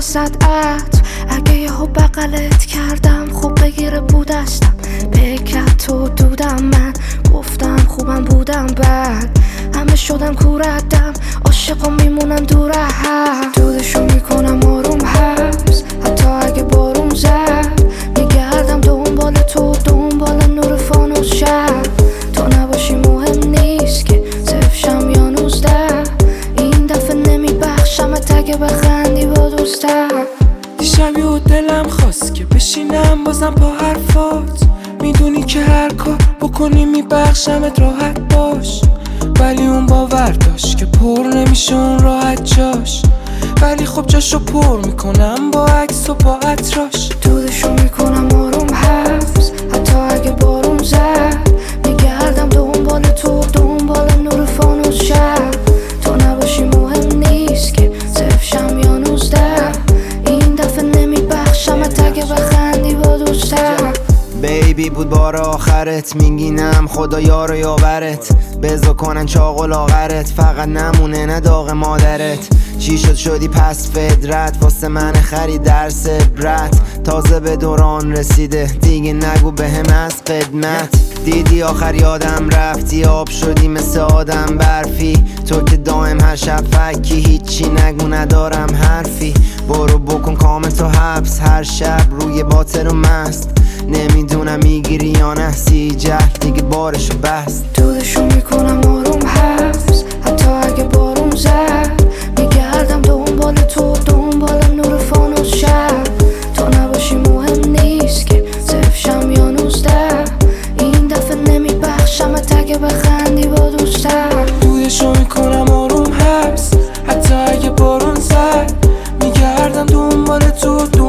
وسط عطر. اگه یهو بغلت کردم خوب بگیره بودستم، بکت تو دودم، من گفتم خوبم بودم، بعد همه شدم کوردم، عاشق و میمونم دور هم، دودشو میکنم آروم حبس. حتی اگه بارون زد میگردم دنبال تو، دنبال نور فانوس شب. تو نباشی مهم نیست که صفشم یا 19، این دفعه نمیبخشمت اگه بخندی با دوستم. دیشب یه دلم خواست که بشینم بازم با حرفات، میدونی که هر کار بکنی میبخشمت، راحت باش. ولی اون باور داشت که پر نمیشه اون راحت جاش، ولی خب جاشو پر میکنم با عکس و با عطراش. دودشو میکنم آروم حبس. حتی اگه بارون زد میگردم دنبال تو، دنبال نور فانوس شب. تو نباشی مهم نیست که صفشم یا 19، این دفعه نمیبخشمت اگه بخندی با دوستم. بیبی بود بار آخرت، میگینم خدا یار و یاورت، بزا کنن چاق و لاغرت، فقط نمونه نداغ مادرت. چی شد شدی پس فدرت، واسه من خرید درس عبرت، تازه به دوران رسیده دیگه نگو بهم از خدمت. دیدی آخر یادم رفتی، آب شدی مثل آدم برفی، تو که دائم هر شب فکی، هیچی نگو ندارم حرفی. برو بکن کامل تو حبس، هر شب روی باطل و مست، نمیدونم میگیری یا نه، سی جهل دیگه بارشو بست. دودشو میکنم آروم حبس. حتی اگه بارون زد میگردم دنبال تو، دنبال نور فانوس شب. تو نباشی مهم نیست که صفشم یا 19، این دفعه نمیبخشمت اگه بخندی با دوستم. دودشو میکنم آروم حبس. حتی اگه بارون زد میگردم دنبال تو،